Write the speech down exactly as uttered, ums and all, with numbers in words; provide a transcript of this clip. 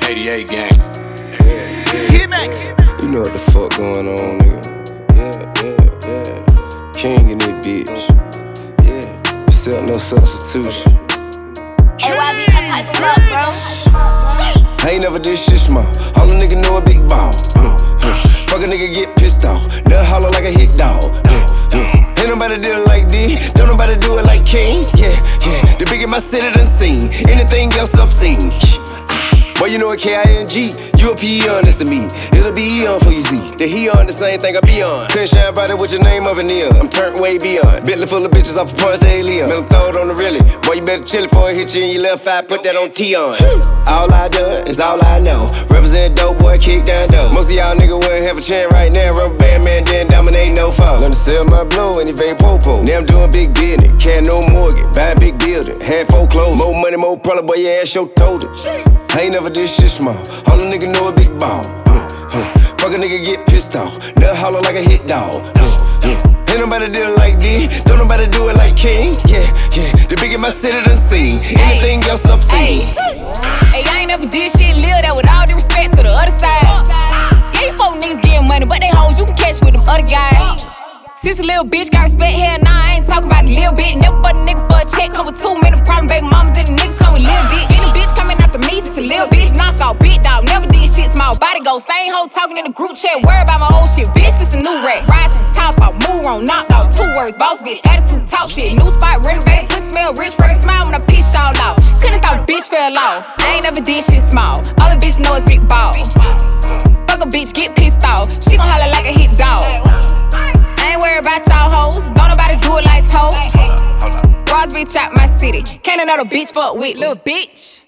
eighty-eight gang. Yeah, yeah, Get back. You know what the fuck going on, nigga. Yeah, yeah, yeah. King in this bitch. Yeah, accept no substitution. Hey, why be that pipe em up, bro? I ain't never did shit small. All a nigga know a big ball. Uh, uh. Fuck a nigga get pissed off. Never holler like a hit dog. Uh, uh. Ain't nobody did it like this. Don't nobody do it like King. Yeah, yeah. The bigger my city done seen. Anything else obscene. Boy, you know a K I N G. You a P E on next to me. It'll be on for you Z. The he on the same thing I be on. Couldn't shine about it with your name up in here. I'm turned way beyond. Bentley full of bitches off of Ponce de Leon. Better throw it on the really. Boy, you better chill it before it hit you in your left eye. Put that on T on. All I done is all I know. Represent dope boy, kick down dope. Most of y'all niggas wouldn't have a chance right now. Rubber band man didn't dominate no fall. Learn to sell my blow and evade popo. Now I'm doing big business. Can't no mortgage. Buy a big building. Had four clothes. More money, more problem. Boy, your ass show told it. I ain't never did shit small. All a nigga know a big ball. Uh, uh. Fuck a nigga get pissed off. Never holler like a hit dog. Uh, uh. Ain't nobody did it like this. Don't nobody do it like King. Yeah, yeah. The bigger my city done seen. Anything else obscene. Hey, I ain't never did shit, live that with all due respect to the other side. Yeah, you folk niggas getting money, but they hoes you can catch with them other guys. Since a little bitch got respect, hell nah, I ain't talking about a little bit. Never fuck a nigga for a check, come with too many problems. Baby mamas and the niggas come with little dick. Been a bitch coming after me, just a little bitch. Knock off, big dog, never did shit small. Body go, same hoe talking in the group chat. Worry about my old shit, bitch, this a new rack. Ride to the top, out, move on, knocked out. Two words, boss bitch, attitude, talk shit. New spot, renovate, pussy smell rich, first smile when I piss y'all out. Couldn't thought a bitch fell off. I ain't never did shit small. All a bitch know is big ball. Fuck a bitch, get pissed off. She gon' holler like a hit dog. I ain't worried about y'all hoes. Don't nobody do it like Toe. Ross bitch out my city. Can't another bitch fuck with, little bitch.